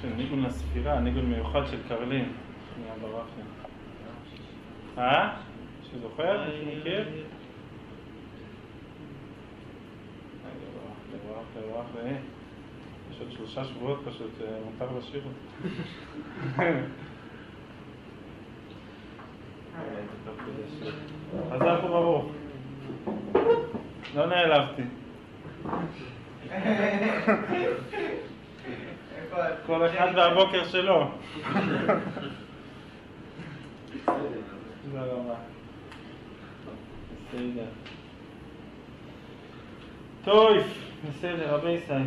כן, ניגון לספירה, ניגון מיוחד של קרלין. שנייה ברח לי. שזוכר? מישהו מכיר? ברח לי. יש עוד 3 שבועות פשוט, מותר לשיר אותו. חזק וברוך. לא נעלבתי. כל אחד והבוקר שלו. תודה רבה. בסדר. טוב, בסדר, רבי ישראל.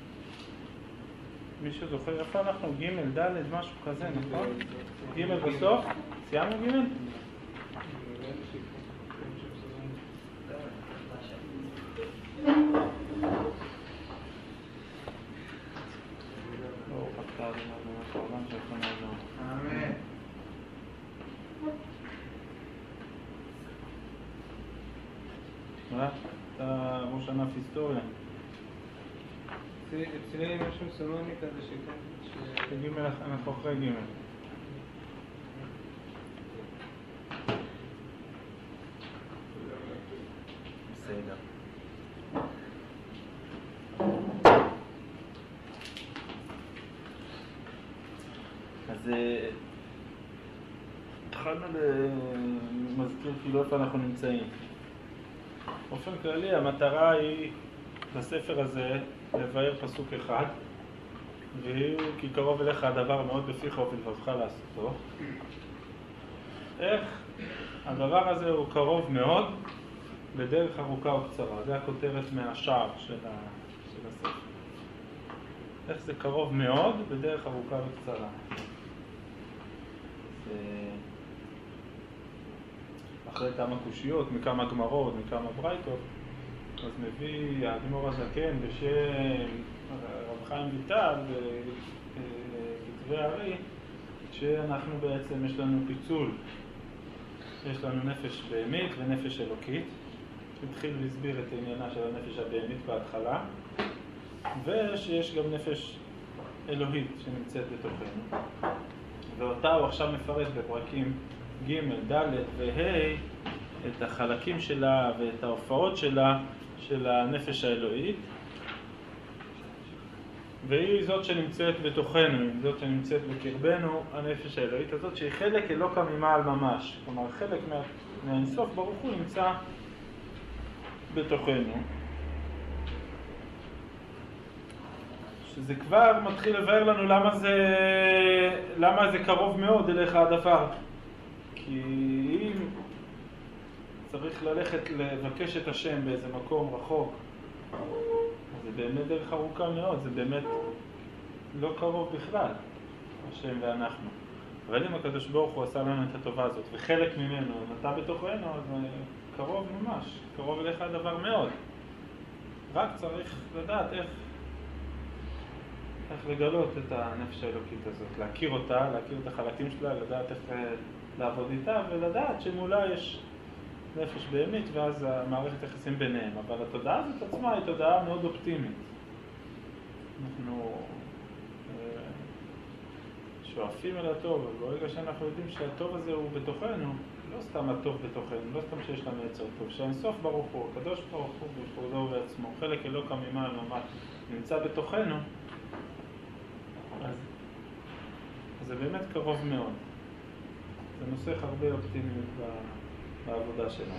מישהו זוכר איפה אנחנו? ג' ד' משהו כזה, נכון? ג' בסוף? סיימנו ג'? אמן. אתה ראש ענף היסטוריה. אצלי משהו סלוני כזה שכן. ג' אנחנו אחרי ג'. בסדר. אז התחלנו למזכיר כאילו איפה אנחנו נמצאים. באופן כללי המטרה היא בספר הזה לבאר פסוק אחד, והוא כי קרוב אליך הדבר מאוד בפיך ובלבבך לעשותו. איך הדבר הזה הוא קרוב מאוד בדרך ארוכה או קצרה. זה הכותרת מהשער של הספר. איך זה קרוב מאוד בדרך ארוכה וקצרה. אחרי כמה קושיות, מכמה גמרות, מכמה ברייתות, אז מביא האדמו"ר הזקן בשם רב חיים ויטל בכתבי הארי, שאנחנו בעצם יש לנו פיצול. יש לנו נפש בהמית ונפש אלוקית. התחיל להסביר את עניינה של הנפש הבהמית בהתחלה, ושיש גם נפש אלוהית שנמצאת בתוכנו. ואותה הוא עכשיו מפרט בפרקים ג', ד' וה' את החלקים שלה ואת ההופעות שלה של הנפש האלוהית, והיא זאת שנמצאת בתוכנו, היא זאת שנמצאת בקרבנו, הנפש האלוהית הזאת שהיא חלק אלוקא ממעל ממש, כלומר חלק מהאינסוף ברוך הוא נמצא בתוכנו, שזה כבר מתחיל לבאר לנו למה זה קרוב מאוד אליך הדבר. כי אם צריך ללכת לבקש את השם באיזה מקום רחוק, אז זה באמת דרך ארוכה מאוד, זה באמת לא קרוב בכלל, השם ואנחנו. אבל אם הקדוש ברוך הוא עשה לנו את הטובה הזאת, וחלק ממנו נטע בתוכנו, אז קרוב ממש, קרוב אליך הדבר מאוד. רק צריך לדעת איך לגלות את הנפש האלוקית הזאת, להכיר אותה, להכיר את החלקים שלה, לדעת איך לעבוד איתה, ולדעת שמולה יש נפש בהמית, ואז המערכת יחסים ביניהם. אבל התודעה הזאת עצמה היא תודעה מאוד אופטימית. אנחנו שואפים אל הטוב, וברגע שאנחנו יודעים שהטוב הזה הוא בתוכנו, לא סתם הטוב בתוכנו, לא סתם שיש לנו יצר טוב, שהאינסוף ברוך הוא, הקדוש ברוך הוא בכבודו ובעצמו, חלק אלוקא ממעל ממש נמצא בתוכנו, אז זה באמת קרוב מאוד. זה נושא הרבה אופטימיות בעבודה שלנו.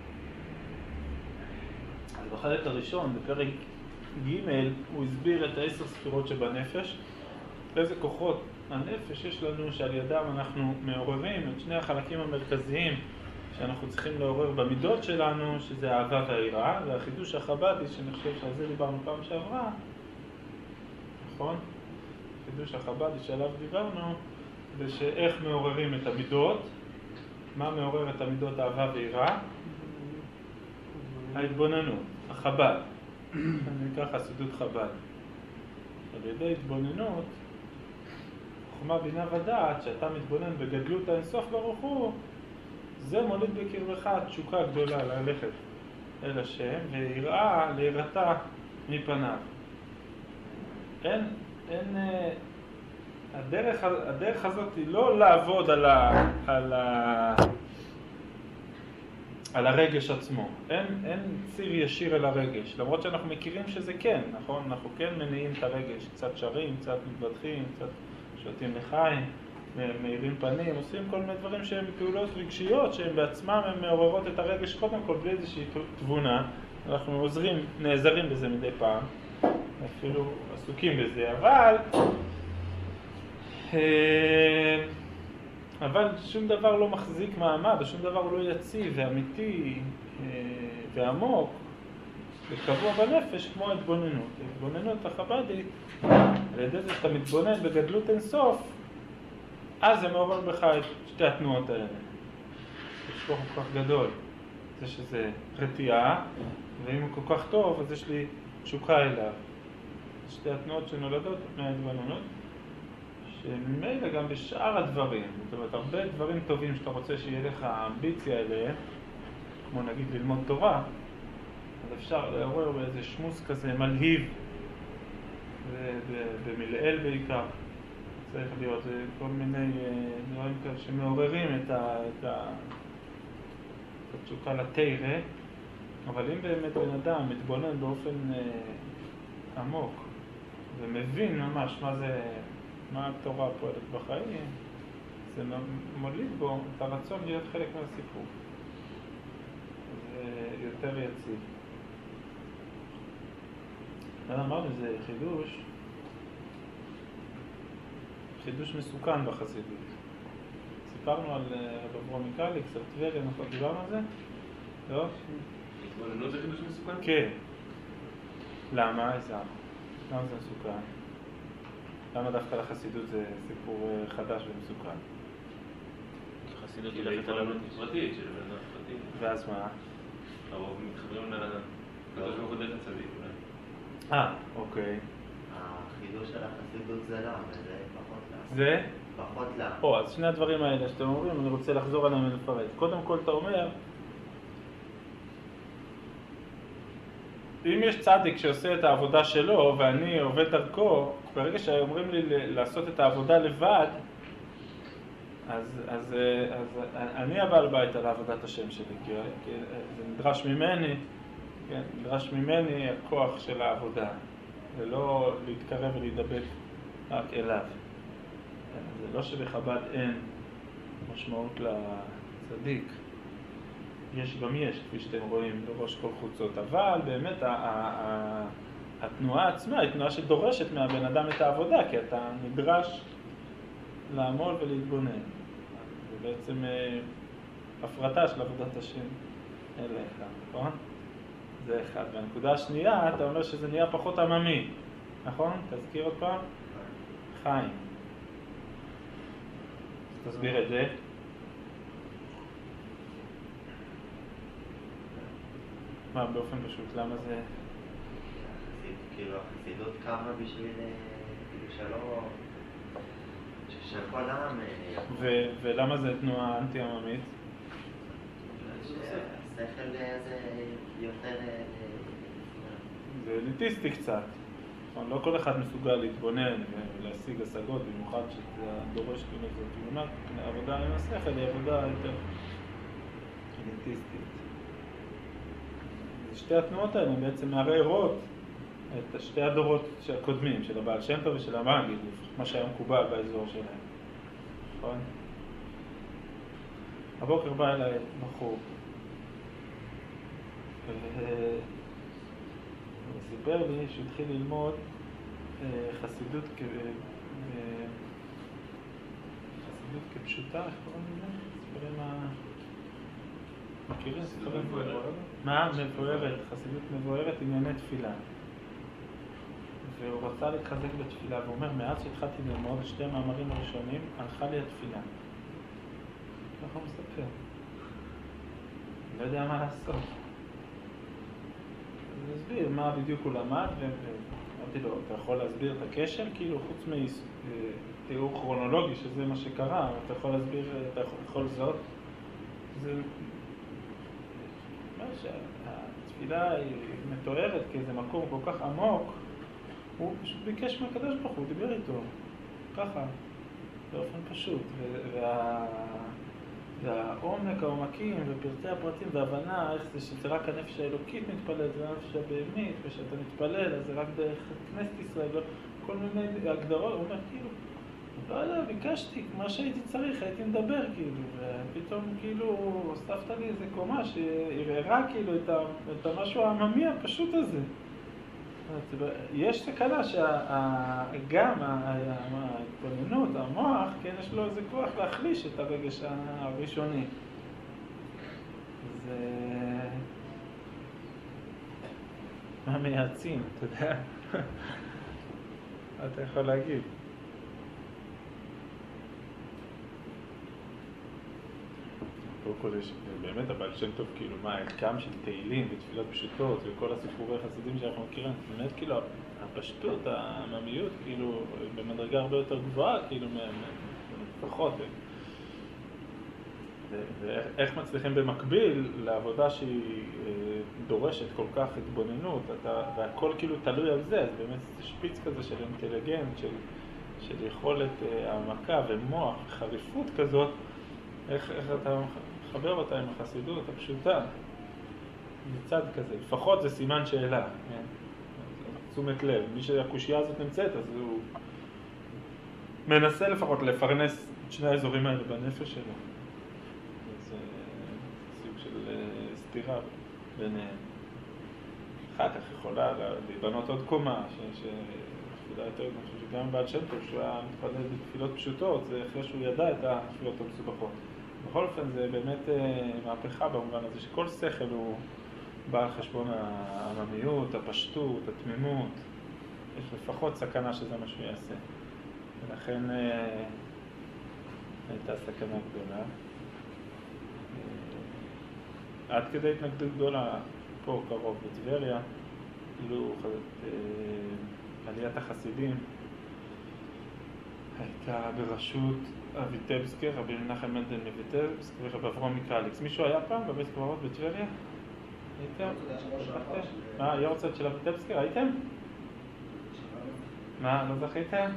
אז בחלק הראשון, בפרק ג' הוא הסביר את 10 ספירות שבנפש, איזה כוחות הנפש יש לנו שעל ידם אנחנו מעוררים את שני החלקים המרכזיים שאנחנו צריכים לעורר במידות שלנו, שזה האהבה והיראה, והחידוש החב"די, שאני חושב שעל זה דיברנו פעם שעברה, נכון? חידוש החב"די שעליו דיברנו, זה שאיך מעוררים את המידות, מה מעורר את המידות אהבה ויראה? ההתבוננות, החב"ד, זה נקרא חסידות חב"ד. על ידי התבוננות, חוכמה בינה ודעת, שאתה מתבונן בגדלות האינסוף ברוך הוא, זה מוליד בקרבך תשוקה גדולה ללכת אל השם, ויראה להירתע מפניו. אין הדרך הזאת היא לא לעבוד על הרגש עצמו. אין ציר ישיר אל הרגש, למרות שאנחנו מכירים שזה כן, נכון? אנחנו כן מניעים את הרגש, קצת שרים, קצת מתבדחים, קצת שותים לחיים, מאירים פנים, עושים כל מיני דברים שהם פעולות רגשיות, שהם בעצמם הם מעוררות את הרגש קודם כל בלי איזושהי תבונה. אנחנו נעזרים בזה מדי פעם, אפילו עסוקים בזה, אבל שום דבר לא מחזיק מעמד, שום דבר הוא לא יציב ואמיתי ועמוק וקבוע בנפש כמו התבוננות. התבוננות החבדית, על ידי זה שאתה מתבונן בגדלות אינסוף, אז זה מעורר בך את שתי התנועות האלה. יש כוח כל כך גדול, זה שזה רתיעה, ואם הוא כל כך טוב, אז יש לי תשוקה אליו. שתי התנועות שנולדות מההתבוננות, שממילא גם בשאר הדברים, זאת אומרת, הרבה דברים טובים שאתה רוצה שיהיה לך אמביציה אליהם, כמו נגיד ללמוד תורה, אז אפשר לעורר באיזה שמוס כזה מלהיב, במלעיל בעיקר. צריך להיות כל מיני דברים כאלה שמעוררים את התשוקה לתירה, אבל אם באמת בן אדם מתבונן באופן עמוק ומבין ממש מה התורה פועלת בחיים, זה מוליד בו את הרצון להיות חלק מהסיפור. זה יותר יציב. אמרנו, זה חידוש מסוכן בחסידות. סיפרנו על רב אברהם מקליץ, על טבריה, נכון, דיברנו על זה? לא? התבוננות זה חידוש מסוכן? כן. למה? למה זה מסוכן? למה דווקא לחסידות זה סיפור חדש ומסוכן? חסידות היא להתבוננות פרטית של בן אדם פרטי. ואז מה? הרוב מתחברים לקדוש ברוך הוא דרך הצדיק אולי. אוקיי. החידוש של החסידות זה למה, זה פחות למה. זה? פחות למה. אז שני הדברים האלה שאתם אומרים, אני רוצה לחזור עליהם ולפרט. קודם כל אתה אומר, אם יש צדיק שעושה את העבודה שלו ואני עובד דרכו, ברגע שאומרים לי לעשות את העבודה לבד, אז אני הבעל בית על עבודת השם שלי, כי זה נדרש ממני הכוח של העבודה, ולא להתקרב ולהידבק רק אליו. זה לא שבחב"ד אין משמעות לצדיק. יש, כפי שאתם רואים, בראש כל חוצות, אבל באמת התנועה עצמה היא תנועה שדורשת מהבן אדם את העבודה, כי אתה נדרש לעמול ולהתבונן. זה בעצם הפרטה של עבודת השם אליך, נכון? זה אחד. והנקודה השנייה, אתה אומר שזה נהיה פחות עממי, נכון? תזכיר עוד פעם? חיים. תסביר את זה. מה, באופן פשוט, למה זה? כאילו, החסידות קמה בשביל, שלא, שכל העם... ולמה זה תנועה אנטי-עממית? השכל זה יותר... זה אליטיסטי קצת. לא כל אחד מסוגל להתבונן ולהשיג השגות, במיוחד שזה דורש כאילו זו תמונה. העבודה עם השכל היא עבודה יותר אליטיסטית. שתי התנועות האלה בעצם מערערות את שתי הדורות הקודמים, של הבעל שם טוב ושל המגיד, מה שהיה מקובל באזור שלהם. נכון? הבוקר בא אליי בחור, הוא סיפר לי שהוא התחיל ללמוד חסידות כפשוטה, איך קוראים לזה? סיפורים מכירים? חסידות מבוארת. מה? מבוארת, חסידות מבוארת, ענייני תפילה. והוא רצה להתחזק בתפילה, והוא אומר, מאז שהתחלתי ללמוד שתי המאמרים הראשונים, הלכה לי התפילה. ככה הוא מספר. לא יודע מה לעשות. אז הוא הסביר מה בדיוק הוא למד, ואמרתי לו, אתה יכול להסביר את הקשר? כאילו, חוץ מתיאור כרונולוגי, שזה מה שקרה, אתה יכול להסביר, אתה יכול לזהות. זה... שהתפילה היא מתוארת כאיזה מקום כל כך עמוק, הוא פשוט ביקש מהקדוש ברוך הוא, דיבר איתו. ככה, באופן פשוט, והעומק, העומקים ופרטי הפרטים וההבנה איך זה שזה רק הנפש האלוקית מתפללת והנפש הבהמית, ושאתה מתפלל אז זה רק דרך כנסת ישראל, כל מיני הגדרות, הוא אומר כאילו, לא יודע, ביקשתי, מה שהייתי צריך, הייתי מדבר כאילו, ופתאום כאילו הוספת לי איזה קומה שהראה כאילו את המשהו העממי הפשוט הזה. יש סכנה שגם ההתבוננות, המוח, כן, יש לו איזה כוח להחליש את הרגש הראשוני. זה... מה מייעצים, אתה יודע? מה אתה יכול להגיד? קודם כל יש באמת הבעל שם טוב, כאילו מה, הערכם של תהילים ותפילות פשוטות וכל הסיפורי חסידים שאנחנו מכירים, באמת כאילו הפשטות, העממיות, כאילו במדרגה הרבה יותר גבוהה, כאילו לפחות. ואיך מצליחים במקביל לעבודה שהיא דורשת כל כך התבוננות, והכל כאילו תלוי על זה, אז באמת זה שפיץ כזה של אינטליגנט, של יכולת העמקה ומוח, חריפות כזאת, איך אתה מחבר אותה עם החסידות הפשוטה, מצד כזה, לפחות זה סימן שאלה, כן? תשומת לב, מי שהקושייה הזאת נמצאת, אז הוא מנסה לפחות לפרנס את שני האזורים האלה בנפש שלו. זה סוג של סתירה ביניהם. אחר כך יכולה להיבנות עוד קומה, שתפילה יותר, אני חושב שגם בעל שם טוב שהוא היה מתפלל בתפילות פשוטות, זה אחרי שהוא ידע את התפילות המסובכות. בכל אופן זה באמת מהפכה במובן הזה שכל שכל הוא בא על חשבון העממיות, הפשטות, התמימות. יש לפחות סכנה שזה מה שהוא יעשה. ולכן הייתה סכנה גדולה. עד כדי התנגדות גדולה פה קרוב בטבריה, כאילו עליית החסידים הייתה בראשות ויטבסקי, רבי מנחם מנדל מויטבסק ורב אברהם מקאליקס. מישהו היה פעם בבית קברות בטבריה? הייתם? יורצייט של ויטבסקי, ראיתם? מה, לא זכיתם?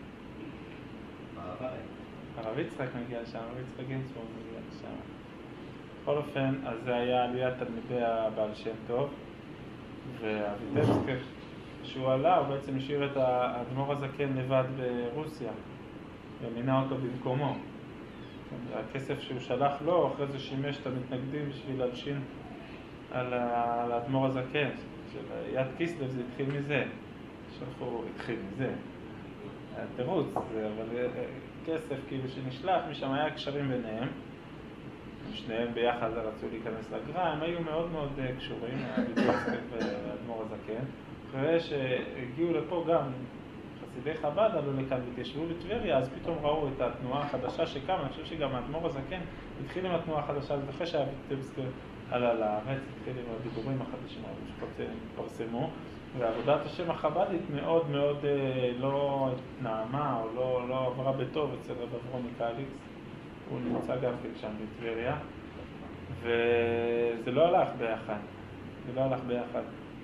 הרב יצחק מגיע לשם, הרב יצחק גינצבורג מגיע לשם. בכל אופן, אז זה היה עליית תלמידי הבעל שם טוב, והויטבסקי, כשהוא עלה, הוא בעצם השאיר את האדמו"ר הזקן לבד ברוסיה. ומינה אותו במקומו. הכסף שהוא שלח לו, אחרי זה שימש את המתנגדים בשביל להלשין על האדמו"ר הזקן. יד קיסלב זה התחיל מזה. שלחו, התחיל מזה. היה תירוץ, אבל כסף כאילו שנשלח, משם היה קשרים ביניהם. שניהם ביחד רצו להיכנס לגרע, הם היו מאוד מאוד קשורים, הביטוסקי והאדמו"ר הזקן. אחרי שהגיעו לפה גם חסידי חב"ד עלו לכאן והתיישבו בטבריה, אז פתאום ראו את התנועה החדשה שקמה. אני חושב שגם האדמו"ר הזקן התחיל עם התנועה החדשה, אז אחרי שהויטבסקי עלה לארץ, התחיל עם הדיבורים החדשים, לפחות פרסמו, ועבודת השם החב"דית מאוד מאוד לא נעמה או לא עברה בטוב אצל רב אברהם מקאליקס. הוא נמצא גם שם בטבריה, וזה לא הלך ביחד. זה לא הלך ביחד.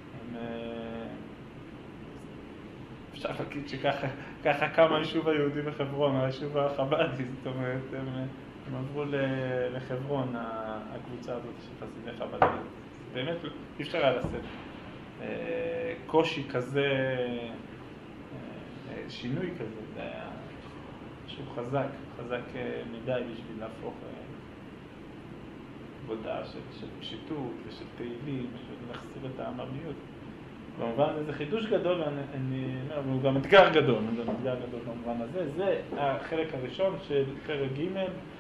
אפשר להגיד שככה קם היישוב היהודי בחברון, היישוב החב"די, זאת אומרת, הם עברו לחברון, הקבוצה הזאת של חסידי חב"ד. באמת אי אפשר היה לעשות קושי כזה, שינוי כזה, זה היה משהו חזק מדי בשביל להפוך עבודה של פשיטות ושל תהילים, ולהחסיר את העממיות. במובן הזה חידוש גדול, והוא גם אתגר גדול, במובן הזה. זה החלק הראשון של פרק ג',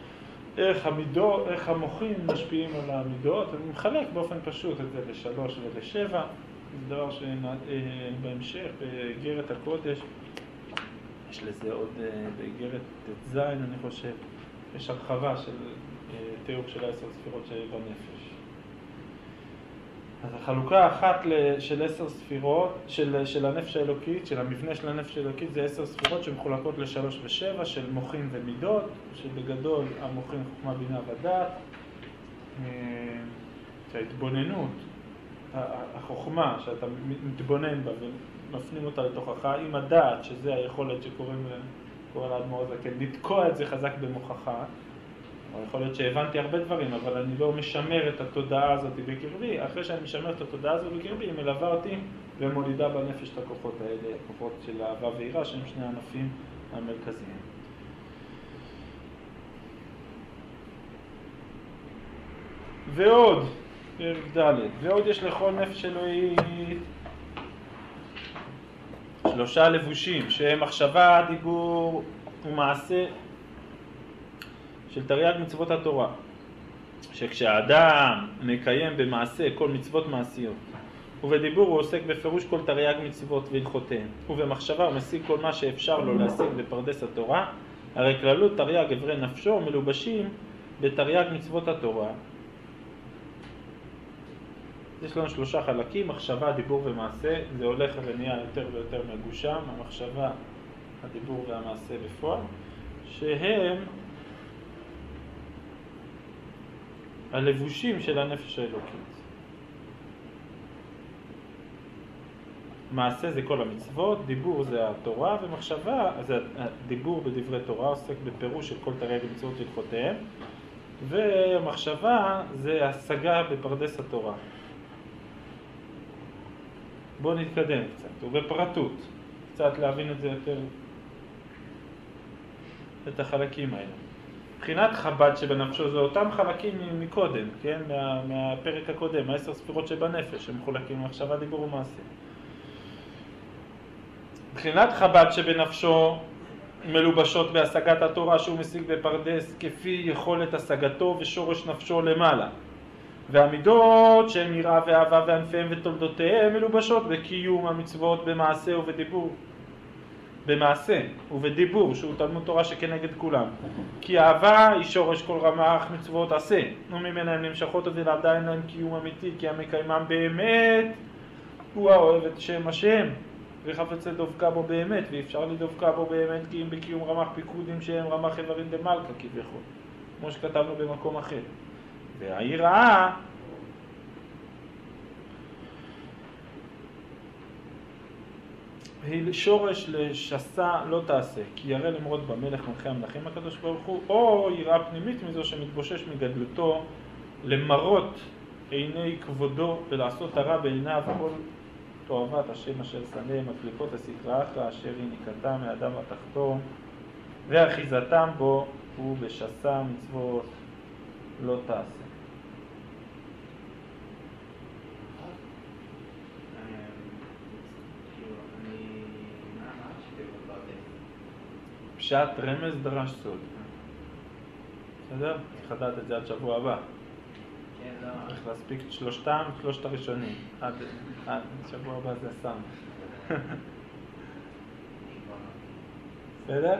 איך המוחים משפיעים על המידות. אני מחלק באופן פשוט את זה ל3 ול7. זה דבר שבהמשך, באיגרת הקודש, יש לזה עוד באיגרת ט"ז, אני חושב, יש הרחבה של תיאור של 10 ספירות בנפש. אז החלוקה האחת של 10 ספירות, של הנפש האלוקית, של המבנה של הנפש האלוקית, זה 10 ספירות שמחולקות ל3 ו7, של מוחין ומידות, שבגדול המוחין חוכמה בינה ודעת, שההתבוננות, החוכמה שאתה מתבונן בה ומפנים אותה לתוכך, עם הדעת, שזה היכולת שקוראים כל האדמו"ר הזקן, לתקוע את זה חזק במוחך. או יכול להיות שהבנתי הרבה דברים, אבל אני לא משמר את התודעה הזאת בקרבי. אחרי שאני משמר את התודעה הזאת בקרבי, היא מלווה אותי ומולידה בנפש את הכוחות האלה, הכוחות של אהבה ויראה, שהם שני הענפים המרכזיים. ועוד, פרק ד', ועוד יש לכל נפש אלוהית 3 לבושים, שהם מחשבה, דיבור ומעשה של תרי"ג מצוות התורה. שכשהאדם מקיים במעשה כל מצוות מעשיות, ובדיבור הוא עוסק בפירוש כל תרי"ג מצוות והלכותיהם, ובמחשבה הוא משיג כל מה שאפשר לו להשיג בפרדס התורה, הרי כללות תרי"ג אברי נפשו מלובשים בתרי"ג מצוות התורה. יש לנו 3 חלקים, מחשבה, דיבור ומעשה. זה הולך ונהיה יותר ויותר מגושם, המחשבה, הדיבור והמעשה בפועל, שהם הלבושים של הנפש האלוקית. מעשה זה כל המצוות, דיבור זה התורה, ומחשבה זה הדיבור בדברי תורה, עוסק בפירוש של כל תרי"ג מצוות והלכותיהם, ומחשבה זה השגה בפרדס התורה. בואו נתקדם קצת, ובפרטות, קצת להבין את זה יותר, את החלקים האלה. מבחינת חב"ד שבנפשו זה אותם חלקים מקודם, כן? מהפרק הקודם, 10 ספירות שבנפש, הם מחולקים למחשבה, דיבור ומעשה. מבחינת חב"ד שבנפשו מלובשות בהשגת התורה שהוא משיג בפרדס כפי יכולת השגתו ושורש נפשו למעלה. והמידות שהן יראה ואהבה וענפיהם ותולדותיהם מלובשות בקיום המצוות במעשה ובדיבור. במעשה ובדיבור שהוא תלמוד תורה שכנגד כולם. כי אהבה היא שורש כל רמ"ח מצוות עשה, וממנה הן נמשכות ועדיין להם קיום אמיתי, כי המקיימם באמת הוא האוהב את שם השם וחפץ לדבקה בו באמת, ואפשר לדבקה בו באמת כי אם בקיום רמ"ח פיקודים שהם רמ"ח איברים דמלכה כביכול, כמו שכתבנו במקום אחר. והיראה היא שורש לשסה לא תעשה, כי ירא למרוד במלך מלכי המלכים הקדוש ברוך הוא, או יראה פנימית מזו שמתבושש מגדלותו למרות עיני כבודו ולעשות הרע בעיניו כל תועבת השם אשר שנא, מקליפות הסטרא אחרא אשר היא ניקתה מאדם התחתון ואחיזתם בו הוא בשסה מצוות לא תעשה. פשט רמז דרש סוד. בסדר? צריך לדעת את זה עד שבוע הבא. צריך להספיק את שלושת הראשונים. עד שבוע הבא זה סם. בסדר?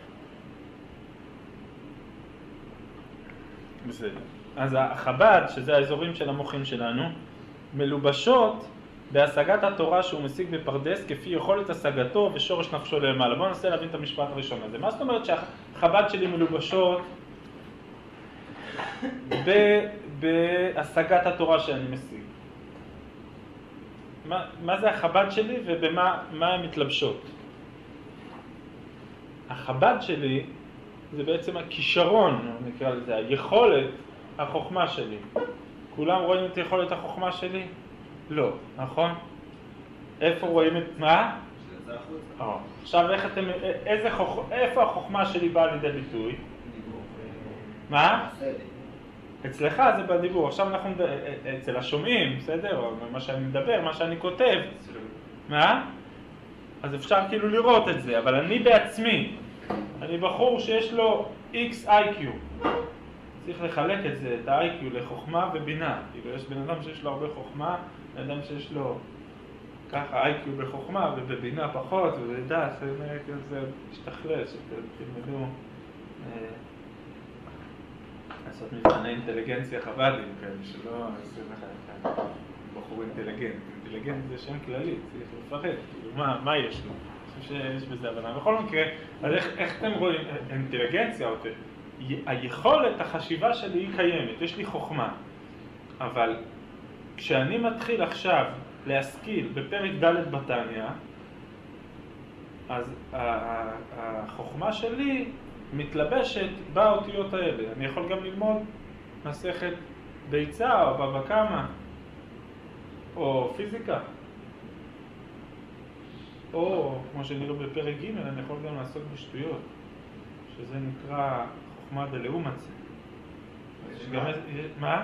בסדר. אז החב"ד, שזה האזורים של המוחים שלנו, מלובשות בהשגת התורה שהוא משיג בפרדס כפי יכולת השגתו ושורש נפשו למעלה. בואו ננסה להבין את המשפט הראשון הזה. מה זאת אומרת שהחב"ד שלי מלובשות בהשגת התורה שאני משיג? מה זה החב"ד שלי ובמה הן מתלבשות? החב"ד שלי זה בעצם הכישרון, נקרא לזה, היכולת, החוכמה שלי. כולם רואים את יכולת החוכמה שלי? לא, נכון? איפה רואים את מה? שזה החוצה. עכשיו איפה החוכמה שלי באה לידי ביטוי? דיבור. מה? אצלך זה בדיבור. עכשיו אנחנו אצל השומעים, בסדר? מה שאני מדבר, מה שאני כותב. מה? אז אפשר כאילו לראות את זה, אבל אני בעצמי, אני בחור שיש לו XIQ. צריך לחלק את זה, את ה-IQ לחוכמה ובינה. כאילו יש בן אדם שיש לו הרבה חוכמה, בן אדם שיש לו ככה IQ בחוכמה ובבינה פחות, ולדע, זה משתכלל, שתלמדו לעשות מבחני אינטליגנציה חב"דים כאלה, שלא עושים לך בחור אינטליגנט. אינטליגנט זה שם כללי, צריך לפרט, כאילו מה יש לו? אני חושב שיש בזה הבנה. בכל מקרה, אז איך אתם רואים אינטליגנציה? היכולת, החשיבה שלי היא קיימת, יש לי חוכמה. אבל כשאני מתחיל עכשיו להשכיל בפרק ד' בתניא, אז החוכמה שלי מתלבשת באותיות האלה. אני יכול גם ללמוד מסכת ביצה או בבא קמא או פיזיקה, או כמו שנראה בפרק ג' אני יכול גם לעסוק בשטויות, שזה נקרא חוכמה דלעומת זה. מה?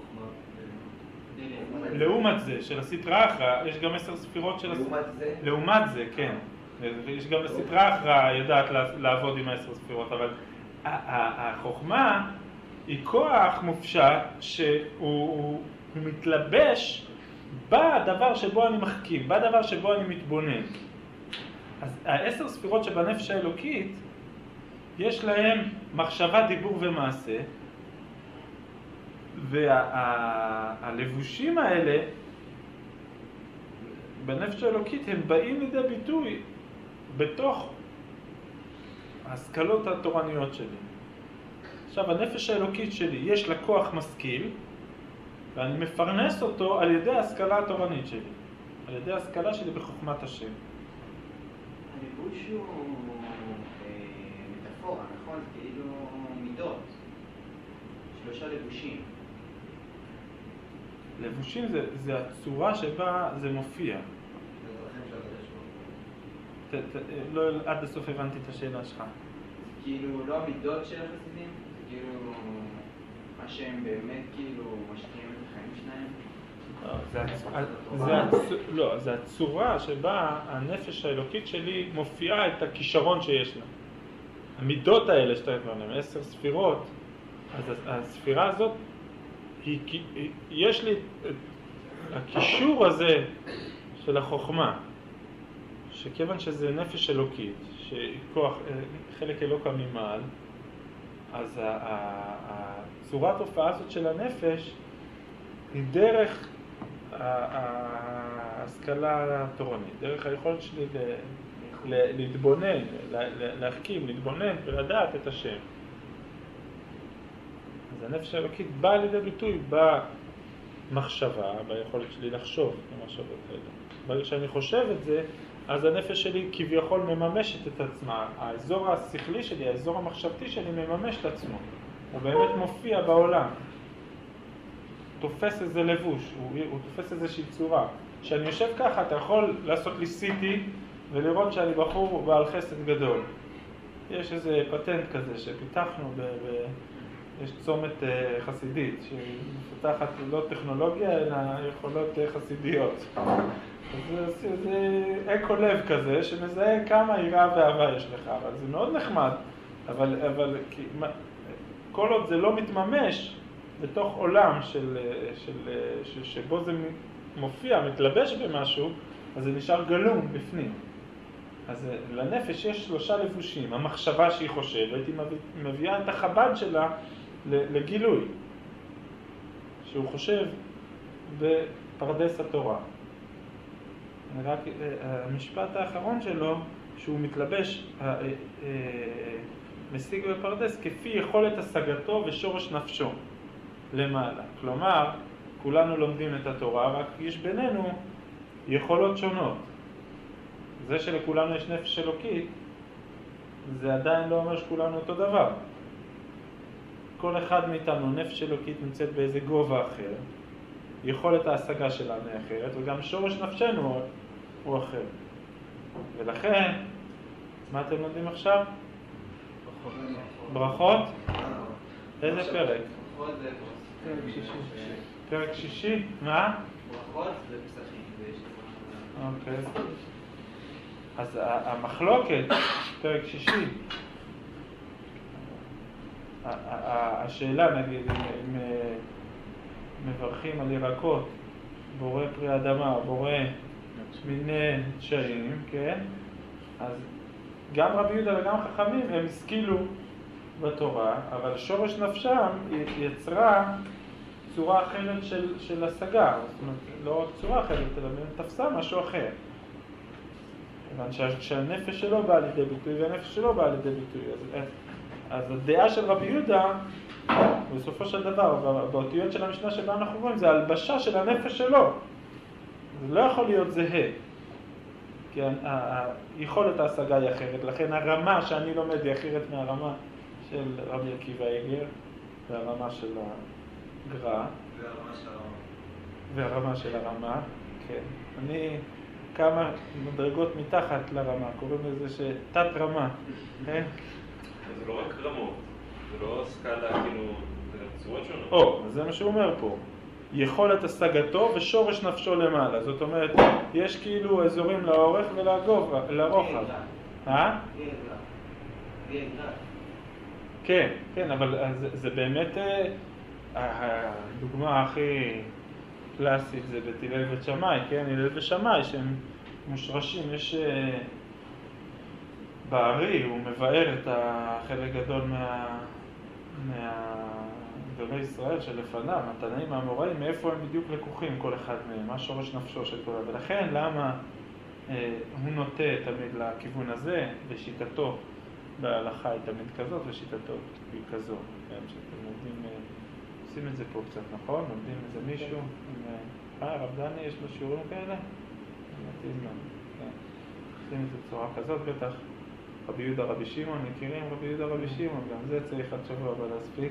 לעומת זה, של הסטרא אחרא, יש גם 10 ספירות של לעומת זה, כן. ויש גם לסטרא אחרא יודעת לעבוד עם 10 ספירות, אבל החוכמה היא כוח מופשט שהוא מתלבש בדבר שבו אני מחכים, בדבר שבו אני מתבונן. אז 10 ספירות שבנפש האלוקית יש להם מחשבה, דיבור ומעשה, והלבושים האלה בנפש האלוקית הם באים לידי ביטוי בתוך ההשכלות התורניות שלי. עכשיו, הנפש האלוקית שלי יש לה כוח משכיל, ואני מפרנס אותו על ידי ההשכלה התורנית שלי, על ידי ההשכלה שלי בחוכמת השם. הלבוש הוא מטאפורה, נכון? זה כאילו מידות, 3 לבושים. לבושים זה הצורה שבה זה מופיע. לא עד הסוף הבנתי את השאלה שלך. כאילו לא המידות של החסידים? זה כאילו מה שהם באמת כאילו משקיעים את החיים שלהם? לא, זה הצורה שבה הנפש האלוקית שלי מופיעה את הכישרון שיש לה. המידות האלה שאתה כבר להם, 10 ספירות, אז הספירה הזאת, יש לי הקישור הזה של החוכמה, שכיוון שזה נפש אלוקית, שכוח, חלק אלוקה ממעל, אז הצורת הופעה הזאת של הנפש היא דרך ההשכלה התורנית, דרך היכולת שלי להתבונן, להחכים, להתבונן ולדעת את השם. אז הנפש האלוקית באה לידי ביטוי במחשבה, ביכולת שלי לחשוב במחשבות האלה. ברגע שאני חושב את זה, אז הנפש שלי כביכול מממשת את עצמה. האזור השכלי שלי, האזור המחשבתי שלי מממש את עצמו. הוא באמת מופיע בעולם. תופס איזה לבוש, הוא תופס איזושהי צורה. כשאני יושב ככה, אתה יכול לעשות לי סיטי ולראות שאני בחור בעל חסד גדול. יש איזה פטנט כזה שפיתחנו יש צומת חסידית שמפתחת לא טכנולוגיה אלא יכולות חסידיות. זה אקו לב כזה שמזהה כמה יראה ואהבה יש לך, אבל זה מאוד נחמד, אבל כל עוד זה לא מתממש בתוך עולם שבו זה מופיע, מתלבש במשהו, אז זה נשאר גלום בפנים. אז לנפש יש 3 לבושים, המחשבה שהיא חושבת, היא מביאה את החב"ד שלה לגילוי, שהוא חושב בפרדס התורה. רק המשפט האחרון שלו, שהוא מתלבש, משיג בפרדס כפי יכולת השגתו ושורש נפשו למעלה. כלומר, כולנו לומדים את התורה, רק יש בינינו יכולות שונות. זה שלכולנו יש נפש אלוקית, זה עדיין לא אומר שכולנו אותו דבר. כל אחד מאיתנו, נפש אלוקית נמצאת באיזה גובה אחר, יכולת ההשגה שלנו היא אחרת, וגם שורש נפשנו הוא אחר. ולכן, מה אתם לומדים עכשיו? ברכות? איזה פרק? ברכות זה פרק 6. פרק 6? מה? ברכות זה פסחים. אוקיי. אז המחלוקת, פרק 6, השאלה נגיד, אם מברכים על ירקות, בורא פרי אדמה, בורא מיני דשאים, כן? אז גם רבי יהודה וגם חכמים הם השכילו בתורה, אבל שורש נפשם יצרה צורה אחרת של השגה, זאת אומרת, לא רק צורה אחרת, אלא תפסה משהו אחר. כיוון שהנפש שלו באה לידי ביטוי והנפש שלו באה לידי ביטוי. אז הדעה של רבי יהודה, בסופו של דבר, באותיות של המשנה שבה אנחנו רואים, זה הלבשה של הנפש שלו. זה לא יכול להיות זהה. כי יכולת ההשגה היא אחרת, לכן הרמה שאני לומד היא אחרת מהרמה של רבי עקיבא איגר, והרמה של הגר"א. והרמה של הרמה, כן. אני כמה מדרגות מתחת לרמה, קוראים לזה שתת רמה, כן? זה לא רק רמות, זה לא סקאלה, כאילו, זה גם צורות שונות. אז זה מה שהוא אומר פה. יכולת השגתו ושורש נפשו למעלה. זאת אומרת, יש כאילו אזורים לאורך ולרוחב. כן, כן, אבל זה באמת הדוגמה הכי קלאסית זה בתהילל ושמאי, כן? הלל ושמאי שהם מושרשים, יש בארי, הוא מבאר את החלק גדול גדולי ישראל שלפניו, התנאים האמוראים, מאיפה הם בדיוק לקוחים כל אחד מהם, מה שורש נפשו של כל אחד. ולכן למה הוא נוטה תמיד לכיוון הזה, ושיטתו בהלכה היא תמיד כזאת, ושיטתו היא כזאת. כן, שאתם לומדים, עושים את זה פה קצת, נכון? לומדים איזה מישהו, הרב דני יש לו שיעורים כאלה? מתאים לנו, כן. עושים את זה בצורה כזאת בטח. רבי יהודה רבי שמעון, מכירים רבי יהודה רבי שמעון, גם זה צריך עד שבוע הבא להספיק.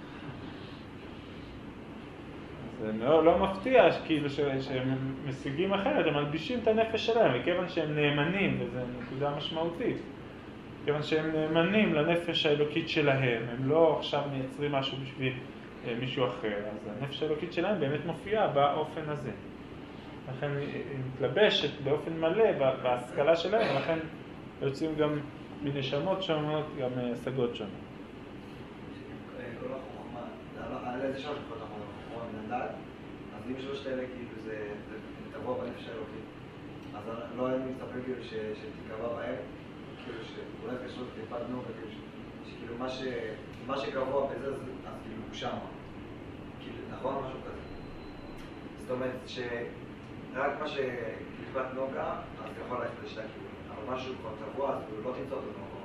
זה לא מפתיע כאילו שהם משיגים אחרת, הם מלבישים את הנפש שלהם, וכיוון שהם נאמנים, וזו נקודה משמעותית, כיוון שהם נאמנים לנפש האלוקית שלהם, הם לא עכשיו מייצרים משהו בשביל מישהו אחר, אז הנפש האלוקית שלהם באמת מופיעה באופן הזה. לכן היא מתלבשת באופן מלא בהשכלה שלהם, ולכן יוצאים גם מנשמות שונות, גם השגות שונות. כל החוכמה, על איזה שם כל החוכמה מנדל, אז אם שלושת האלה כאילו זה תבוא בנפש האלוקית, אז לא היינו מצטרפים כאילו שתיקבע בהם, כאילו שאולי קשור קליפת נוגה, שכאילו מה שקבוע בזה, אז כאילו הוא שמה, נכון? משהו כזה. זאת אומרת שרק מה שקליפת נוגה, אז זה יכול ללכת לשתי הכיוונים. אבל משהו כבר טבוע, אז הוא לא תמצא אותו במקום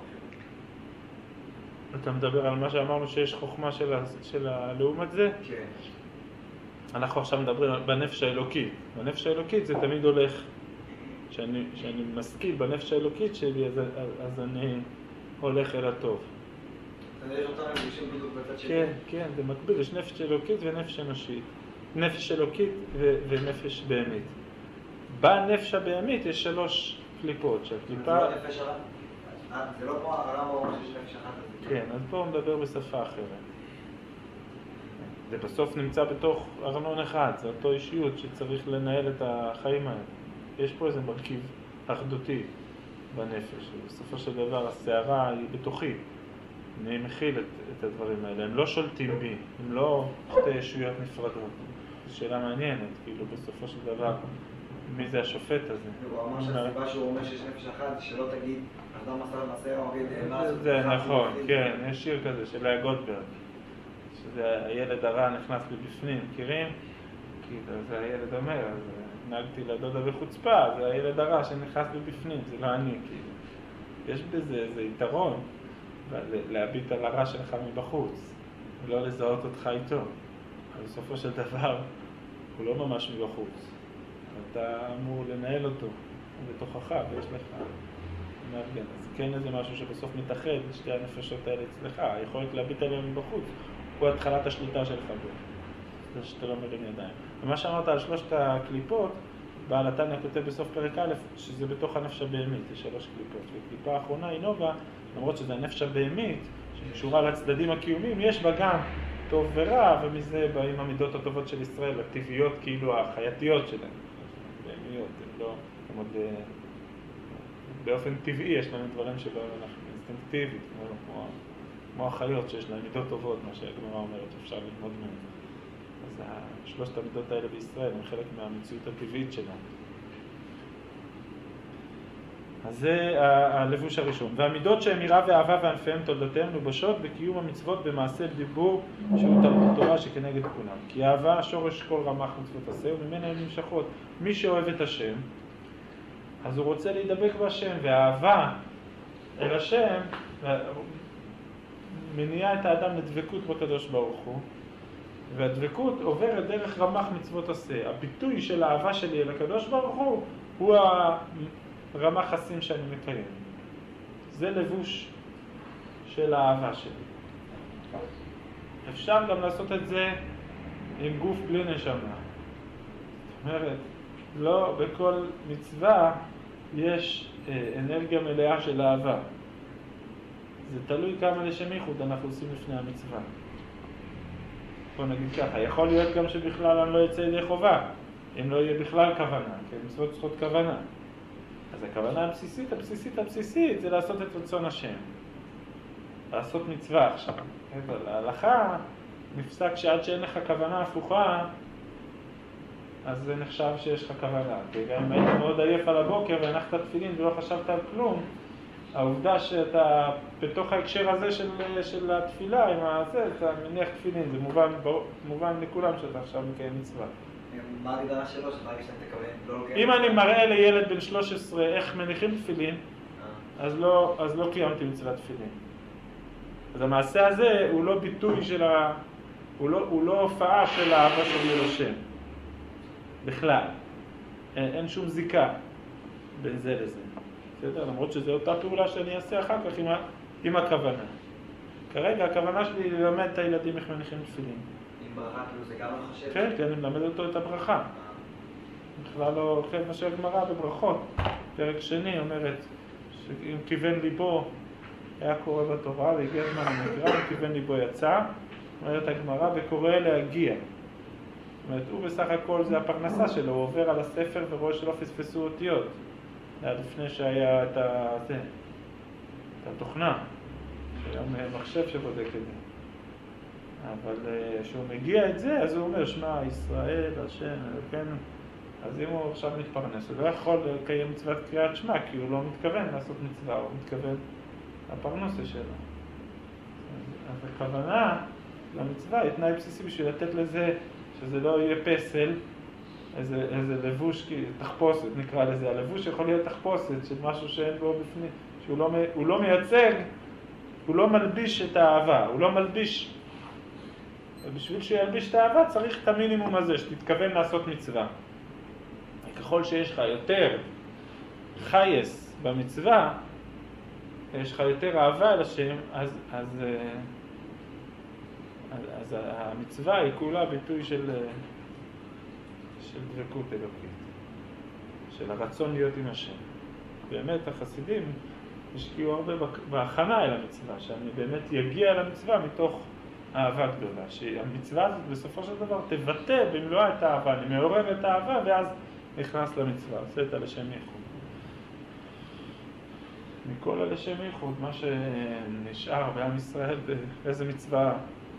אחר. אתה מדבר על מה שאמרנו שיש חוכמה של הלעומת זה? כן. אנחנו עכשיו מדברים בנפש האלוקית. בנפש האלוקית זה תמיד הולך, שאני משכיל בנפש האלוקית שלי, אז אני הולך אל הטוב. יש אותם מרגישים בדיוק בצד שלי. כן, כן, זה מקביל, יש נפש אלוקית ונפש אנושית. נפש אלוקית ונפש בהמית. בנפש הבהמית יש 3 קליפות, שהקליפה... זה לא נפש הרע? זה לא כמו הרע אומר שיש נפש אחת? כן, אז פה הוא מדבר בשפה אחרת. זה בסוף נמצא בתוך ארנון אחד, זה אותו אישיות שצריך לנהל את החיים האלה. יש פה איזה מרכיב אחדותי בנפש, ובסופו של דבר הסערה היא בתוכי. אני מכיל את הדברים האלה, הם לא שולטים בי, הם לא שתי ישויות נפרדות. זו שאלה מעניינת, כאילו בסופו של דבר, מי זה השופט הזה? הוא אמר שהסיבה שהוא אומר שיש נפש אחת, שלא תגיד, אדם מסר למסר, הוא אגיד, זה נכון, כן, יש שיר כזה של לאה גולדברג, שזה הילד הרע נכנס לי בפנים, מכירים? כאילו, זה הילד אומר, אז נהגתי לדודה בחוצפה, זה הילד הרע שנכנס לי בפנים, זה לא אני, כאילו. יש בזה איזה יתרון, להביט על הרע שלך מבחוץ, ולא לזהות אותך איתו. אבל בסופו של דבר, הוא לא ממש מבחוץ. אתה אמור לנהל אותו בתוכך, ויש לך מארגן. אז כן איזה משהו שבסוף מתאחד, שתי הנפשות האלה אצלך, היכולת להביט עליהם מבחוץ, הוא התחלת השליטה שלך בו. זה שאתה לא מרים ידיים. ומה שאמרת על 3 הקליפות, בעל התניא כותב בסוף פרק א', שזה בתוך הנפש הבהמית, יש 3 קליפות. וקליפה האחרונה היא נוגה, למרות שזה הנפש הבהמית, שקשורה לצדדים הקיומיים, יש בה גם טוב ורע, ומזה באים המידות הטובות של ישראל, הטבעיות כאילו החייתיות שלהם. בהמיות, הם לא... באופן טבעי יש לנו דברים שבהם אנחנו אינסטינקטיבית, כמו החיות שיש להם מידות טובות, מה שהגמרא אומרת, אפשר ללמוד מהם. אז 3 המידות האלה בישראל הם חלק מהמציאות הטבעית שלנו. אז זה הלבוש הראשון. והמידות שהם יראה ואהבה וענפיהם תולדותיהם לובשות בקיום המצוות במעשה בדיבור שהוא תלמוד תורה שכנגד כולם. כי אהבה שורש כל רמ"ח מצוות עשה וממנה הן נמשכות. מי שאוהב את השם, אז הוא רוצה להידבק בהשם, והאהבה אל השם מניעה את האדם לדבקות בקדוש ברוך הוא, והדבקות עוברת דרך רמ"ח מצוות עשה. הביטוי של האהבה שלי אל הקדוש ברוך הוא רמה חסים שאני מקיים. זה לבוש של האהבה שלי. אפשר גם לעשות את זה עם גוף בלי נשמה. זאת אומרת, לא בכל מצווה יש אנרגיה מלאה של אהבה. זה תלוי כמה לשם ייחוד אנחנו עושים לפני המצווה. בוא נגיד ככה, יכול להיות גם שבכלל אני לא אצא ידי חובה, אם לא יהיה בכלל כוונה, כי מצוות צריכות כוונה. אז הכוונה הבסיסית זה לעשות את רצון השם. לעשות מצווה עכשיו. להלכה נפסק שעד שאין לך כוונה הפוכה, אז זה נחשב שיש לך כוונה. כי גם אם היית מאוד עייף על הבוקר והנחת תפילין ולא חשבת על כלום, העובדה שאתה בתוך ההקשר הזה של התפילה, עם הזה, אתה מניח תפילין, זה מובן לכולם שאתה עכשיו מקיים מצווה. מה ההגדרה שלו, שברגע שאתה תכוון? אם אני מראה לילד בן 13 איך מניחים תפילין, אז לא קיימתי מצוות תפילין. אז המעשה הזה הוא לא ביטוי של הוא לא הופעה של האהבה שלי לשם. בכלל. אין שום זיקה בין זה לזה. בסדר? למרות שזו אותה פעולה שאני אעשה אחר כך עם הכוונה. כרגע הכוונה שלי היא ללמד את הילדים איך מניחים תפילין. עם ברכה, כאילו זה גם לא חושב? כן, אני מלמד אותו את הברכה. בכלל לא, כן, מה שהגמרא בברכות, פרק שני אומרת, שאם כיוון ליבו היה קורא בתורה והגיע זמן המקרא, אם כיוון ליבו יצא, אומרת הגמרא, וקורא להגיע. זאת אומרת, הוא בסך הכל זה הפרנסה שלו, הוא עובר על הספר ורואה שלא פספסו אותיות. לפני שהיה את התוכנה, שהיה מחשב שבודק את זה. אבל כשהוא מגיע את זה, אז הוא אומר, שמע, ישראל, השם, כן? אז אם הוא עכשיו מתפרנס, הוא לא יכול לקיים מצוות קריאת שמע, כי הוא לא מתכוון לעשות מצווה, הוא מתכוון לפרנסה שלו. אז הכוונה למצווה היא תנאי בסיסי בשביל לתת לזה, שזה לא יהיה פסל, איזה לבוש, תחפושת נקרא לזה, הלבוש יכול להיות תחפושת של משהו שאין בו בפנים, שהוא לא מייצג, הוא לא מלביש את האהבה, הוא לא מלביש, ובשביל שילביש את האהבה צריך את המינימום הזה, שתתכוון לעשות מצווה. ככל שיש לך יותר חייס במצווה, יש לך יותר אהבה אל השם, אז המצווה היא כולה ביטוי של דבקות אלוקית, של הרצון להיות עם השם. באמת החסידים השקיעו הרבה בהכנה אל המצווה, שאני באמת יגיע למצווה מתוך אהבה גדולה, שהמצווה הזאת בסופו של דבר תבטא במלואה את האהבה, אני מעורר את האהבה ואז נכנס למצווה, עושה את הלשם ייחוד. מכל הלשם ייחוד, מה שנשאר בעם ישראל, באיזה מצווה,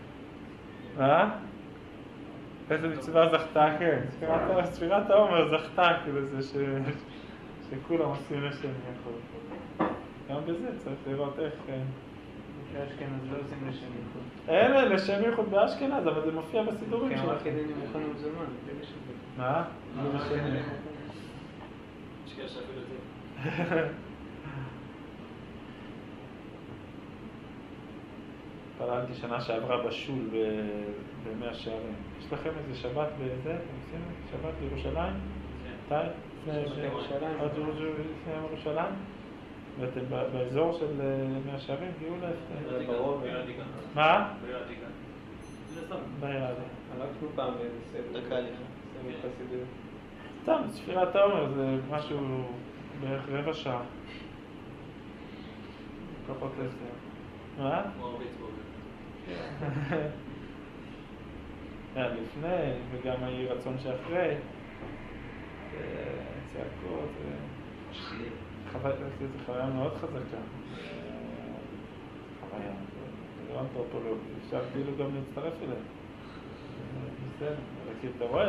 איזה מצווה זכתה, כן, ספירת העומר זכתה, כאילו זה שכולם עושים לשם ייחוד. גם בזה צריך לראות איך... באשכנז לא עושים לשם ייחוד. אין לשם ייחוד באשכנז, אבל זה מופיע בסידורים שלך. כי אמר כדי נמוכן ומזומן, זה לשם. מה? יש כאלה שאפילו יותר. פללתי שנה שעברה בשול במאה שערים. יש לכם איזה שבת בזה? אתם עושים שבת בירושלים? מתי? לפני ירושלים? ואתם באזור של מאה שערים? גאולה? ברוב, בעיר העתיקה. מה? בעיר העתיקה. בעיר העתיקה. הלכנו פעם בסדר. דקה לך. סמי חסידות. סתם, ספירת העומר זה משהו בערך רבע שעה. פחות לזה. מה? כמו הרבה צבועות. לפני, וגם היי רצון שאחרי, צעקות, זה חוויה מאוד חזקה. חוויה, זה לא אנתרופולוגי, אפשר כאילו גם להצטרף אליה. בסדר, כי אתה רואה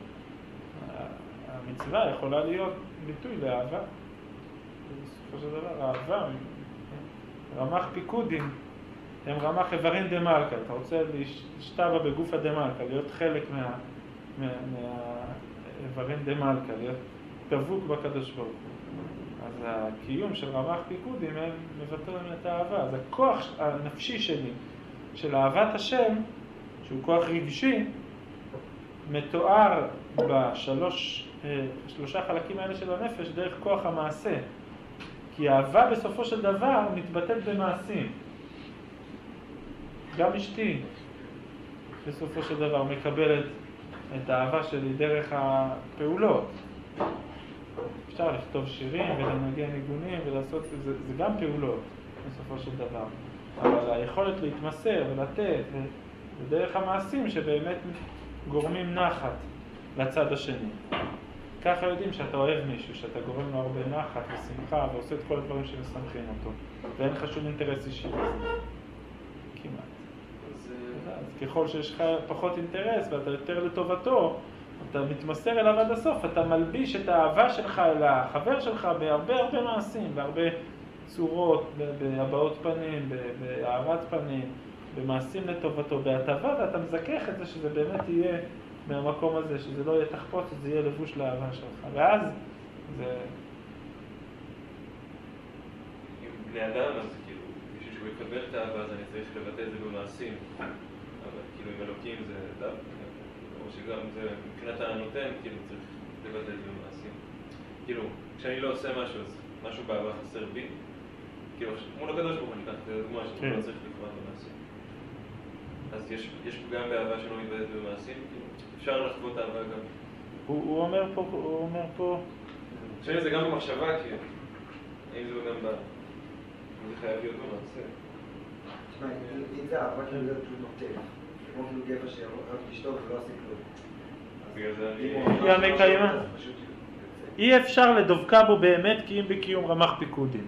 שהמצווה יכולה להיות ביטוי לאהבה. בסופו של דבר, האהבה, רמ"ח פיקודים, הם רמ"ח איברין דמלכה, אתה רוצה להשתבע בגוף הדמלכה, להיות חלק מהאיברין דמלכה, להיות דבוק בקדוש ברוך הוא. אז הקיום של רמ"ח פיקודים הם מבטאים את האהבה. אז הכוח הנפשי שלי, של אהבת השם, שהוא כוח רגשי, מתואר בשלוש שלושה חלקים האלה של הנפש דרך כוח המעשה. כי האהבה בסופו של דבר מתבטאת במעשים. גם אשתי בסופו של דבר מקבלת את האהבה שלי דרך הפעולות. אפשר לכתוב שירים ולנגן ניגונים ולעשות, זה גם פעולות בסופו של דבר. אבל היכולת להתמסר ולתת ודרך המעשים שבאמת גורמים נחת לצד השני. ככה יודעים שאתה אוהב מישהו, שאתה גורם לו הרבה נחת ושמחה ועושה את כל הדברים שמשמחים אותו. ואין לך שום אינטרס אישי בזה. כמעט. אז ככל שיש לך פחות אינטרס ואתה יותר לטובתו, אתה מתמסר אליו עד הסוף, אתה מלביש את האהבה שלך אל החבר שלך בהרבה מעשים, בהרבה צורות, בהבעות פנים, בהארת פנים, במעשים לטובתו, בהטבה, ואתה מזכח את זה שזה באמת יהיה מהמקום הזה, שזה לא יהיה תחפוץ, זה יהיה לבוש לאהבה שלך. ואז זה... עם בני אדם, אז כאילו, בשביל שהוא יקבל את האהבה, אז אני צריך לבטא את זה במעשים. אבל כאילו עם אלוקים זה דף, או שגם זה מבחינת הנותן, כאילו צריך לבטא את זה במעשים. כאילו, כשאני לא עושה משהו, אז משהו באהבה חסר בי. כאילו, מול הקדוש ברוך הוא ניקח את הדוגמה שאני לא צריך לקרוא במעשים. אז יש פגם באהבה שלא מתבטאת במעשים, כאילו, אפשר לחוות אהבה גם. הוא אומר פה... שאני זה גם במחשבה, כאילו. האם זה גם אם זה חייב להיות במעשה. תשמע, אם זה אהבה כאילו להיות פשוט נוטף, כמו כאילו גבר שרק תשתוק ולא עושה כלום. בגלל זה היא המקיימה. אי אפשר לדבקה בו באמת כי אם בקיום רמ"ח פיקודים.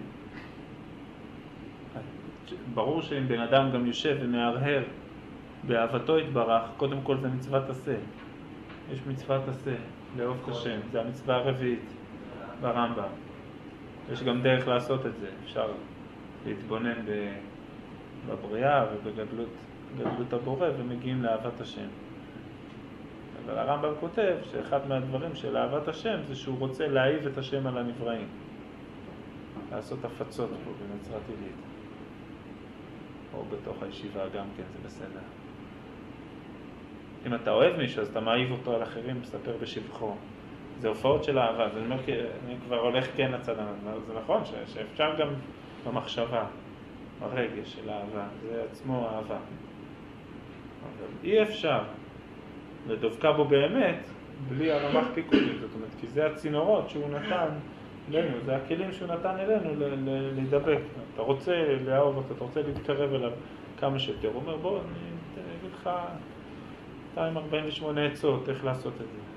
ברור שאם בן אדם גם יושב ומהרהר באהבתו יתברך, קודם כל זה מצוות עשה. יש מצוות עשה, לאהוב את השם, זה המצווה הרביעית ברמב"ם. יש גם דרך לעשות את זה, אפשר להתבונן בבריאה ובגדלות הבורא ומגיעים לאהבת השם. אבל הרמב"ם כותב שאחד מהדברים של אהבת השם זה שהוא רוצה להאהיב את השם על הנבראים. לעשות הפצות פה בנצרת עילית. או בתוך הישיבה גם כן, זה בסדר. אם אתה אוהב מישהו, אז אתה מאהיב אותו על אחרים, מספר בשבחו. זה הופעות של אהבה. זה אומר, אני כבר הולך כן לצד הנדבר. זה נכון שאפשר גם במחשבה, ברגש של אהבה. זה עצמו אהבה. אבל אי אפשר לדבקה בו באמת, בלי הרמ"ח פיקודים. זאת אומרת, כי זה הצינורות שהוא נתן אלינו, זה הכלים שהוא נתן אלינו להידבק. אתה רוצה לאהוב אותו, אתה רוצה להתקרב אליו כמה שיותר. הוא אומר, בוא, אני אגיד לך 248 עצות, איך לעשות את זה.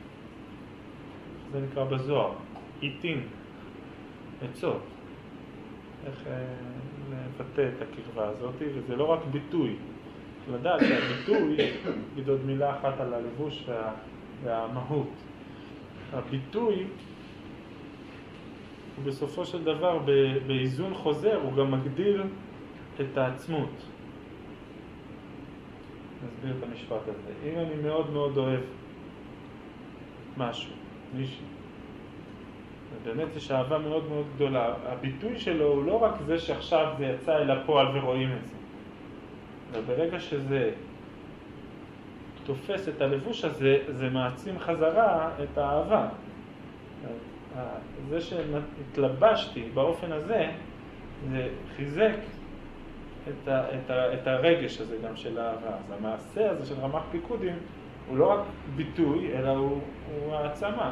זה נקרא בזוהר, עיתים, עצות. איך לבטא את הקרבה הזאת, וזה לא רק ביטוי. לדעת שהביטוי, נגיד עוד מילה אחת על הלבוש והמהות. הביטוי ובסופו של דבר באיזון חוזר הוא גם מגדיל את העצמות. נסביר את המשפט הזה. אם אני מאוד מאוד אוהב משהו, מישהו, ובאמת יש אהבה מאוד מאוד גדולה, הביטוי שלו הוא לא רק זה שעכשיו זה יצא אל הפועל ורואים את זה. וברגע שזה תופס את הלבוש הזה, זה מעצים חזרה את האהבה. זה שהתלבשתי באופן הזה, זה חיזק את הרגש הזה גם של האהבה. אז המעשה הזה של רמ"ח פיקודים הוא לא רק ביטוי, אלא הוא העצמה.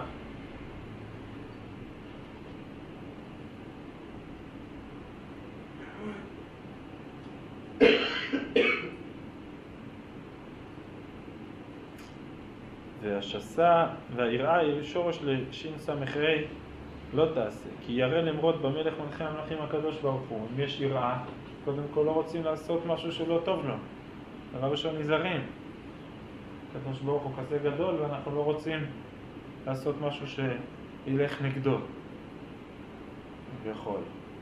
והשסה והיראה היא שורש לשין סמכרי לא תעשה, כי ירא למרוד במלך מלכי המלכים הקדוש ברוך הוא. אם יש יראה, קודם כל לא רוצים לעשות משהו שלא טוב לו. דבר ראשון נזהרים. הקדוש ברוך הוא כזה גדול ואנחנו לא רוצים לעשות משהו שילך נגדו. ויכול.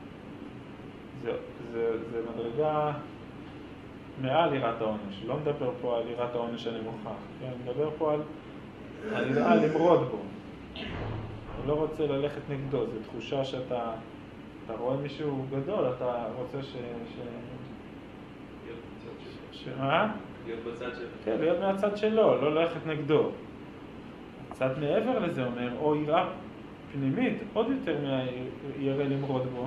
זה מדרגה מעל יראת העונש. לא מדבר פה על יראת העונש הנמוכה. כן, מדבר פה על יראה למרוד בו. הוא לא רוצה ללכת נגדו. זו תחושה שאתה רואה מישהו גדול, אתה רוצה להיות בצד שלו. מה? להיות בצד שלו. כן, להיות מהצד שלו, לא ללכת נגדו. קצת מעבר לזה אומר, או יראה פנימית, עוד יותר מהירא למרוד בו.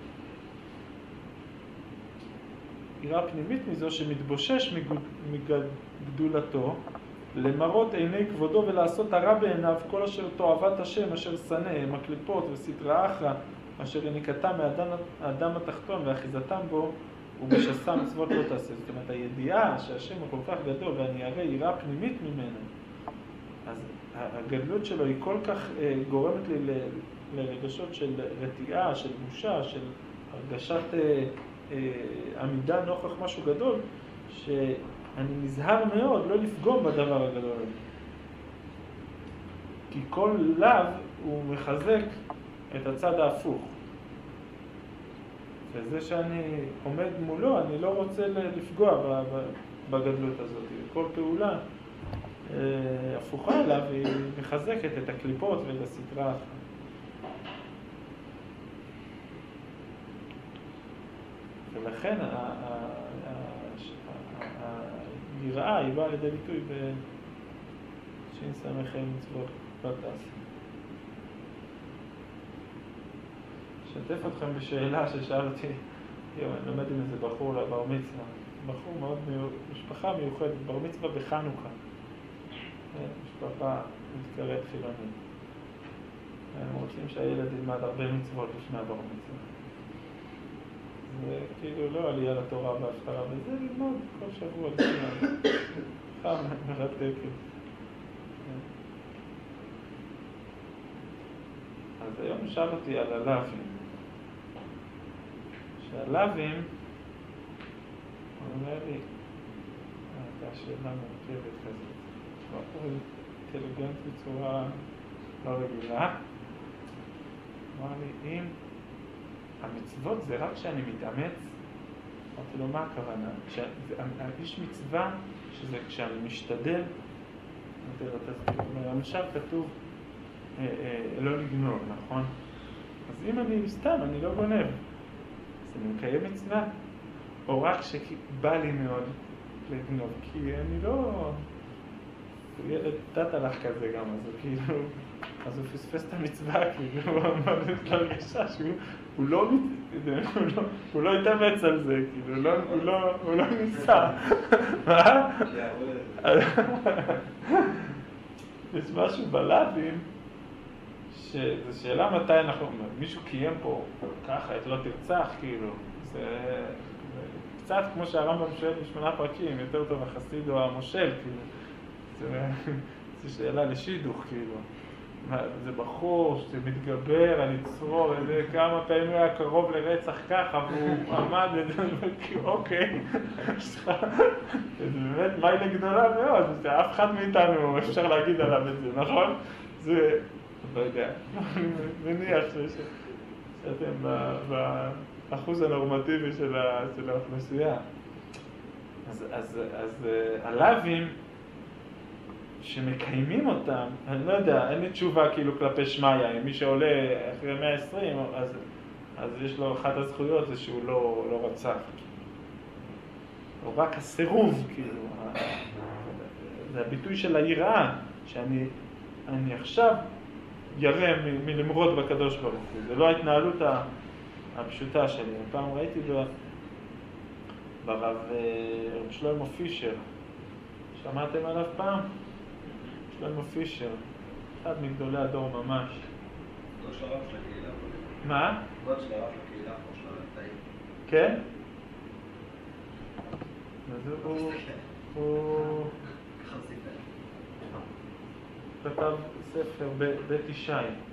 יראה פנימית מזו שמתבושש מגדולתו, למרות עיני כבודו ולעשות הרע בעיניו כל אשר תועבת השם, אשר שנא, מקליפות וסטרא אחרא, אשר יניקתם מהאדם התחתון ואחיזתם בו, ומשסה מצוות לא תעשה. זאת אומרת, הידיעה שהשם הוא כל כך גדול ואני אראה יראה פנימית ממנו, אז הגדלות שלו היא כל כך גורמת לי לרגשות של רתיעה, של בושה, של הרגשת עמידה נוכח משהו גדול, שאני נזהר מאוד לא לפגום בדבר הגדול הזה. כי כל לאו הוא מחזק את הצד ההפוך. וזה שאני עומד מולו, אני לא רוצה לפגוע בגדלות הזאת. כל פעולה הפוכה אליו היא מחזקת את הקליפות ואת הסטרא אחרא. ולכן היראה היא באה לידי ביטוי בשין סמכי מצוות לא תעשה. אשתף אתכם בשאלה ששאל אותי, אני לומד עם איזה בחור לבר מצווה, בחור מאוד משפחה מיוחדת, בר מצווה בחנוכה, משפחה מתקראת חילונית. הם רוצים שהילד ילמד הרבה מצוות לפני הבר מצווה. זה כאילו לא עלייה לתורה בהפטרה, וזה ללמוד כל שבוע לפני חם מרתקת. אז היום שאל אותי על הלאווים. שהלאווים, הוא אומר לי, הייתה שאלה מורכבת כזאת, הוא אינטליגנט בצורה לא רגילה. אמר לי, אם המצוות זה רק כשאני מתאמץ, אמרתי לו, מה הכוונה? יש מצווה שזה כשאני משתדל, למשל כתוב לא לגנוב, נכון? אז אם אני סתם, אני לא גונב, אז אני מקיים מצווה, או רק שבא לי מאוד לגנוב, כי אני לא... ילד תת הלך כזה גם, אז הוא כאילו... אז הוא פספס את המצווה, כאילו, הוא אמר את הרגשה שהוא לא התאמץ על זה, כאילו, הוא לא ניסה. מה? יש משהו בלאווים, שזו שאלה מתי אנחנו, מישהו קיים פה ככה, את לא תרצח, כאילו, זה קצת כמו שהרמב"ם שואל ב8 פרקים, יותר טוב החסיד או המושל, כאילו, זו שאלה לשידוך, כאילו. זה בחור שמתגבר על יצרו, כמה פעמים היה קרוב לרצח ככה, והוא עמד אוקיי, זה באמת מיילה גדולה מאוד, אף אחד מאיתנו אפשר להגיד עליו את זה, נכון? זה, לא יודע, אני מניח שאתם באחוז הנורמטיבי של האוכלוסייה. אז הלאווים, שמקיימים אותם, אני לא יודע, אין לי תשובה כאילו כלפי שמיה, אם מי שעולה אחרי 120, אז יש לו אחת הזכויות, זה שהוא לא רצח. או רק הסירוב, כאילו, זה הביטוי של היראה, שאני עכשיו ירא מלמרוד בקדוש ברוך הוא, זה לא ההתנהלות הפשוטה שלי. פעם ראיתי ברב שלמה פישר, שמעתם עליו פעם? שלמה פישר, אחד מגדולי הדור ממש. גוד של הרב של הקהילה. מה? גוד של הרב של הקהילה, כמו של הליטאים. כן? אז הוא כתב ספר בית ישי,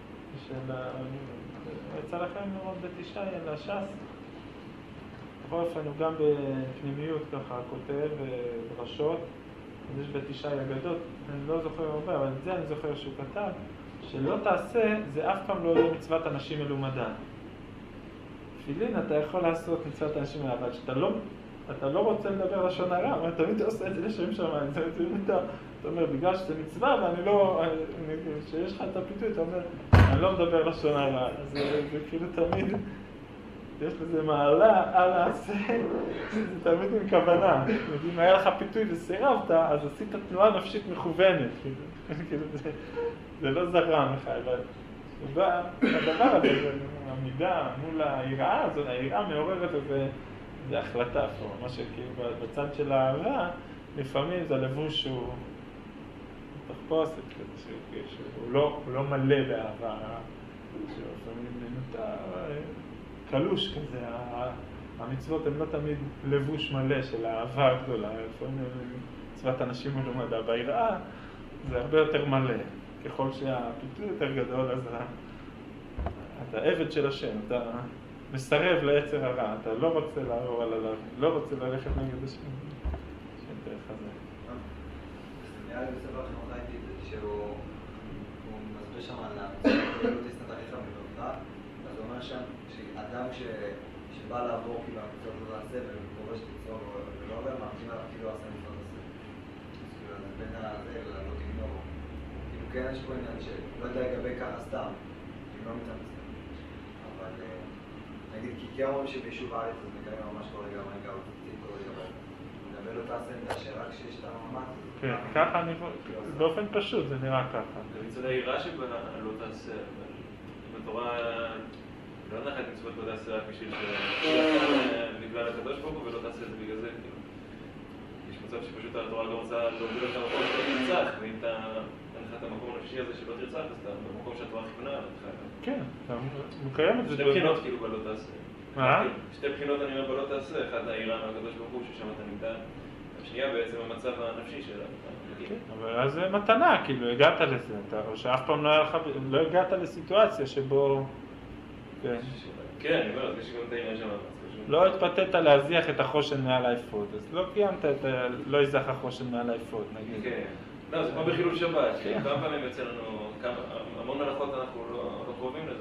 יצא לכם לראות בית ישי על הש"ס? בכל אופן הוא גם בפנימיות ככה כותב דרשות, אז יש בית ישי אגדות, אני לא זוכר הרבה, אבל את זה אני זוכר שהוא כתב, שלא תעשה, זה אף פעם לא יהיה מצוות אנשים מלומדה. תפילין אתה יכול לעשות מצוות אנשים מלומדה, אבל שאתה לא רוצה לדבר לשון הרע, אבל תמיד אתה עושה את זה לשם שמיים, אתה אומר, בגלל שזה מצווה, ואני לא, שיש לך את הפיתוי, אתה אומר, אני לא מדבר לשון הרע, זה כאילו תמיד, יש לזה מעלה על העשה, זה תמיד עם כוונה. אם היה לך פיתוי וסירבת, אז עשית תנועה נפשית מכוונת. זה לא זרם לך, אבל הדבר הזה, המידה מול היראה, היראה מעוררת איזה החלטה פה. מה שכאילו בצד של האהבה, לפעמים זה לבוש שהוא תחפושת כזה, שהוא לא מלא באהבה, שהוא לפעמים מנותר, קלוש כזה. המצוות הן לא תמיד לבוש מלא של האהבה הגדולה, לפעמים מצוות אנשים מלומדה. ביראה זה הרבה יותר מלא. ככל שהפיתוי יותר גדול, אז אתה עבד של השם, אתה מסרב ליצר הרע, אתה לא רוצה לעבור על עליו, לא רוצה ללכת נגד השם. השם דרך הזה. נראה לי בספר החינוך ראיתי את זה, שהוא מסביר שם על הפעילות הסתתריכה בלותה, אז הוא אומר שם שאדם שבא לעבור כאילו המצוות לא תעשה וכובש תצור ולא עובר, מאמין עליו כאילו עשה מצוות עשה. אז כאילו זה בין הזה ללא תגנור. כאילו כן יש פה עניין שלא יודע לגבי ככה סתם, אם לא מתאמצים. אבל נגיד כי אומרים שביישוב הארץ אז מקיים ממש כל רגע, רגע או תקציב כל רגע, אבל לא תעשה את זה שרק שיש את המאמץ. כן, ככה באופן פשוט זה נראה ככה. זה מצד העירה שבה לא תעשה, אבל אם התורה לא נחת מצוות לא תעשה רק בשביל בגלל הקדוש ברוך הוא ולא תעשה את זה בגלל זה. יש מצב שפשוט התורה לא רוצה להוביל אותך במקום שאתה תרצח, ואם אתה נחת המקום הנפשי הזה שלא תרצח, אז אתה במקום שהתורה כיוונה לך. כן, אתה מקיים את זה. שתי בחינות כאילו בלא תעשה. מה? שתי בחינות אני אומר בלא תעשה, אחד העירה מהקדוש ברוך הוא ששם אתה נמדד, השנייה בעצם המצב הנפשי שלה. אבל אז זה מתנה, כאילו הגעת לזה, או שאף פעם לא הגעת לסיטואציה שבו... כן, אני אומר, יש גם את העניין שם. לא התפתית להזיח את החושן מעל האפוד, אז לא קיימת את לא יזח החושן מעל האפוד, נגיד. כן. לא, זה כמו בחילול שבת, כמה פעמים יוצא לנו, המון הלכות אנחנו לא קרובים לזה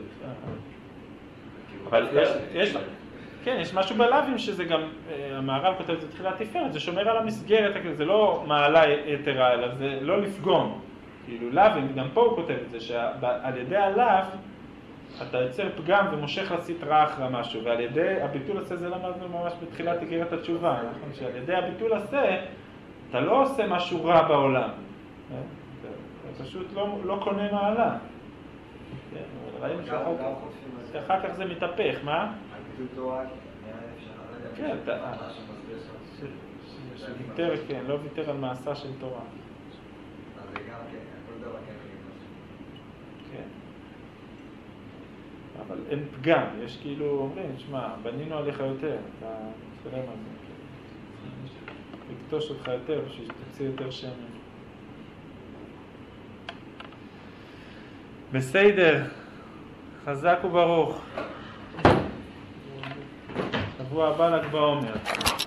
בכלל. אבל יש... כן, יש משהו בלאווים שזה גם, המהר"ל כותב את זה תחילת תפארת, זה שומר על המסגרת, זה לא מעלה יתרה, אלא זה לא לפגום. כאילו לאווים, גם פה הוא כותב את זה, שעל ידי הלאו אתה יוצר פגם ומושך לסטרה אחרי משהו, ועל ידי הביטול עשה, זה למדנו ממש בתחילת איגרת התשובה, נכון? שעל ידי הביטול עשה, אתה לא עושה משהו רע בעולם. אתה פשוט לא קונה מעלה. ראינו שאחר כך זה מתהפך, מה? כן, שוויתר, כן, לא ויתר על מעשה של תורה. אז זה גם כן, כל דבר כן. כן. אבל אין פגם, יש כאילו אומרים, שמע, בנינו עליך יותר, אתה תשלם על זה. לקטוש אותך יותר, שתוציא יותר שמן. בסדר, חזק וברוך. שבוע הבא ל"ג בעומר.